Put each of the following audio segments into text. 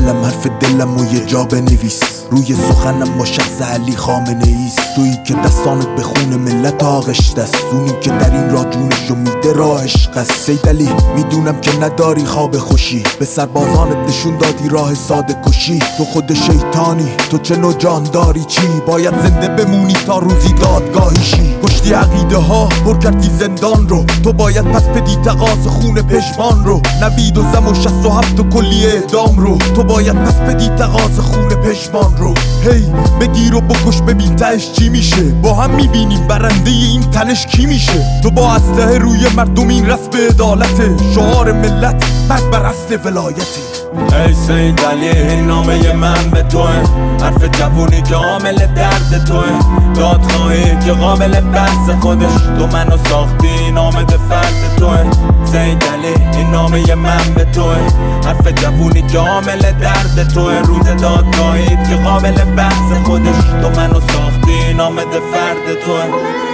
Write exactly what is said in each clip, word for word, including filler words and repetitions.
قلم حرف دلم و یه جا بنویس، روی سخنم با شخص علی خامنه ایست. تویی که دستانت به خون ملت آغش دست، اونی که در این راه جونشو میده راه عشق است. سید علی میدونم که نداری خواب خوشی، به سربازانت نشون دادی راه ساده کشی. تو خود شیطانی، تو چه نوع جان داری چی؟ باید زنده بمونی تا روزی دادگاهی شی. کشتی عقیده ها، پر کردی زندان رو، تو باید پس بدی تقاضا خون پشمان رو. نوید و زم و شست و هفت و کلی اعدام رو، تو باید پس بدی تقاضا خون پشمان رو. هی بگیر و بکش ببین تهش چی میشه، با هم میبینیم برنده این تنش کی میشه. تو با اسلحه روی مردم این رسم عدالته، شعار ملت مرگ بر اصل ولایتی. ای سید علی این نامه من به توه، حرف جوونی که عامل درد توه، دادخواهی که قابل بحث خودش، تو منو ساختی نامه فرد توه. سید علی این نامه من به توه، حرف جوونی که عامل درد توه، روز دادگاهی که قابل بحث خودش، تو منو ساختی نامه فرد توه.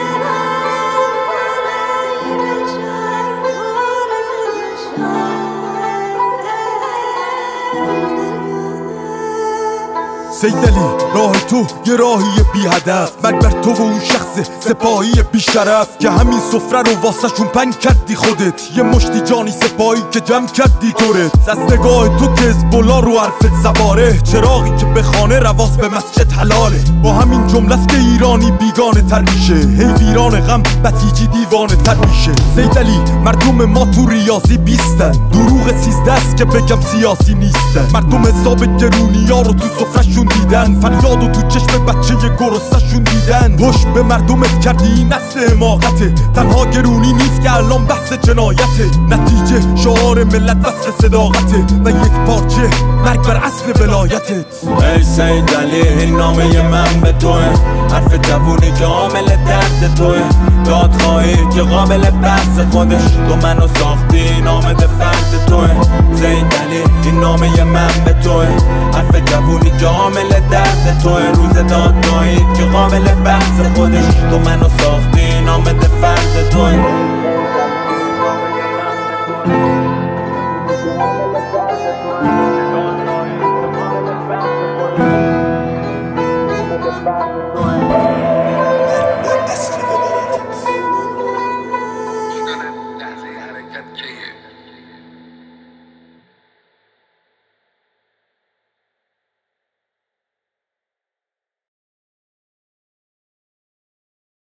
سید علی راه تو یه راهی بی هدف، مرگ بر تو و اون شخص سپاهی بی شرف که همین سفره رو واسه شون پنگ کردی خودت. یه مشتی جانی سپاهی که جمع کردی طورت، از نگاه تو که حزب‌الله رو حرفت سواره، چراغی که به خانه رواس به مسجد حلاله. با همین جمله‌ست که ایرانی بیگانه تر میشه، هی ویران غم بسیجی دیوانه تر میشه. سید علی مردم ما تو ریاضی بیستن، دروغ سیزده است که بگم سیاسی نیستن. مردم حساب گرونیا رو تو سفره‌شون دیدن، فریاد و تو چشم بچه گرسنه‌شون دیدن. پشت به مردمت کردی این اصل حماقته، تنها گرونی نیست که الان بحث جنایته. نتیجه شعار ملت وصل صداقته و یک پارچه مرگ بر اصل ولایتت. ای سید علی این نامه من به توه، حرف جوونی که عامل درد توه، دادخواهی که قابل بحث خودش، تو منو ساختی نامه فرد توه. سید علی این نامه من به توه، حرف جوونی که عامل درد توه، روز دادگاهی که قابل بحث خودش، تو منو ساختی نامه فرد توه.